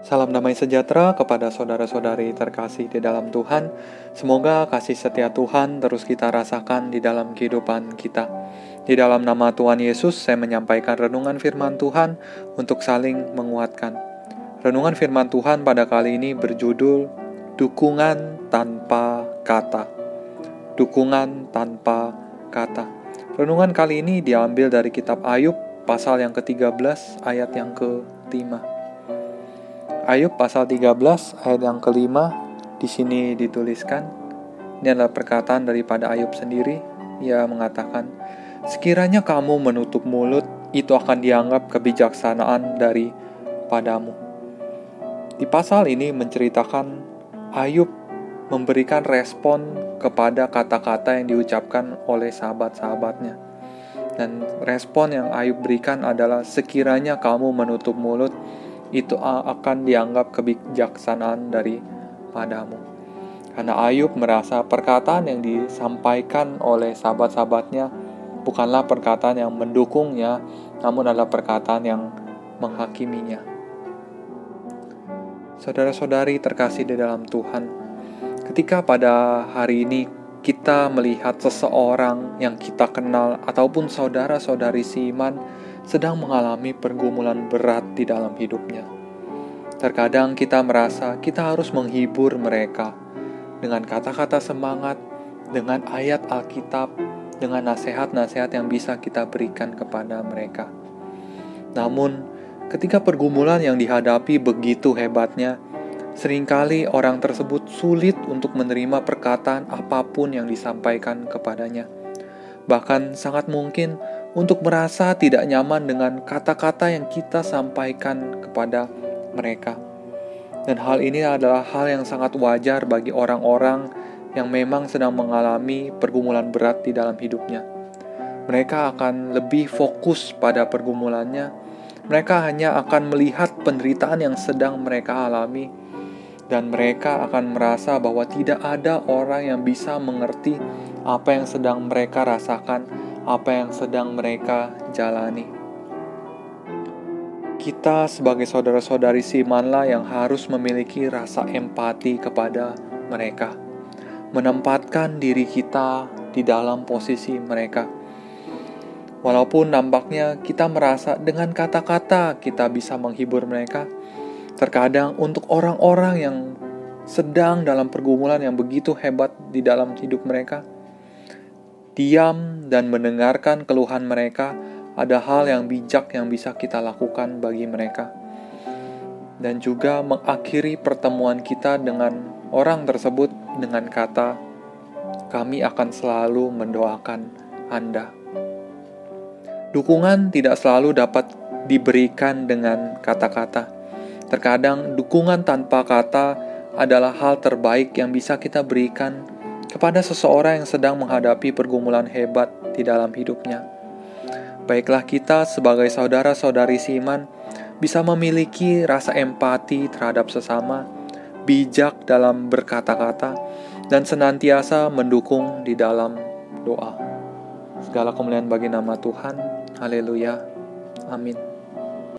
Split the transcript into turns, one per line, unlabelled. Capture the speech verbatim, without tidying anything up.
Salam damai sejahtera kepada saudara-saudari terkasih di dalam Tuhan. Semoga kasih setia Tuhan terus kita rasakan di dalam kehidupan kita. Di dalam nama Tuhan Yesus, saya menyampaikan renungan firman Tuhan untuk saling menguatkan. Renungan firman Tuhan pada kali ini berjudul Dukungan Tanpa Kata. Dukungan tanpa kata. Renungan kali ini diambil dari kitab Ayub pasal yang ketiga belas ayat yang kelima. Ayub pasal tiga belas ayat yang kelima di sini dituliskan. Ini adalah perkataan daripada Ayub sendiri. Ia mengatakan, "Sekiranya kamu menutup mulut, itu akan dianggap kebijaksanaan daripadamu." Di pasal ini menceritakan Ayub memberikan respon kepada kata-kata yang diucapkan oleh sahabat-sahabatnya. Dan respon yang Ayub berikan adalah, "Sekiranya kamu menutup mulut, itu akan dianggap kebijaksanaan daripadamu." Karena Ayub merasa perkataan yang disampaikan oleh sahabat-sahabatnya bukanlah perkataan yang mendukungnya, namun adalah perkataan yang menghakiminya. Saudara-saudari terkasih di dalam Tuhan, ketika pada hari ini kita melihat seseorang yang kita kenal ataupun saudara-saudari seiman sedang mengalami pergumulan berat di dalam hidupnya, terkadang kita merasa kita harus menghibur mereka dengan kata-kata semangat, dengan ayat Alkitab, dengan nasihat-nasihat yang bisa kita berikan kepada mereka. Namun, ketika pergumulan yang dihadapi begitu hebatnya, seringkali orang tersebut sulit untuk menerima perkataan apapun yang disampaikan kepadanya. Bahkan sangat mungkin untuk merasa tidak nyaman dengan kata-kata yang kita sampaikan kepada mereka. Dan hal ini adalah hal yang sangat wajar bagi orang-orang yang memang sedang mengalami pergumulan berat di dalam hidupnya. Mereka akan lebih fokus pada pergumulannya. Mereka hanya akan melihat penderitaan yang sedang mereka alami. Dan mereka akan merasa bahwa tidak ada orang yang bisa mengerti apa yang sedang mereka rasakan, apa yang sedang mereka jalani. Kita sebagai saudara-saudari seimanlah yang harus memiliki rasa empati kepada mereka, menempatkan diri kita di dalam posisi mereka. Walaupun nampaknya kita merasa dengan kata-kata kita bisa menghibur mereka, terkadang untuk orang-orang yang sedang dalam pergumulan yang begitu hebat di dalam hidup mereka, diam dan mendengarkan keluhan mereka ada hal yang bijak yang bisa kita lakukan bagi mereka. Dan juga mengakhiri pertemuan kita dengan orang tersebut dengan kata, "Kami akan selalu mendoakan Anda." Dukungan tidak selalu dapat diberikan dengan kata-kata. Terkadang dukungan tanpa kata adalah hal terbaik yang bisa kita berikan kepada seseorang yang sedang menghadapi pergumulan hebat di dalam hidupnya. Baiklah kita sebagai saudara-saudari seiman bisa memiliki rasa empati terhadap sesama, bijak dalam berkata-kata, dan senantiasa mendukung di dalam doa. Segala kemuliaan bagi nama Tuhan. Haleluya. Amin.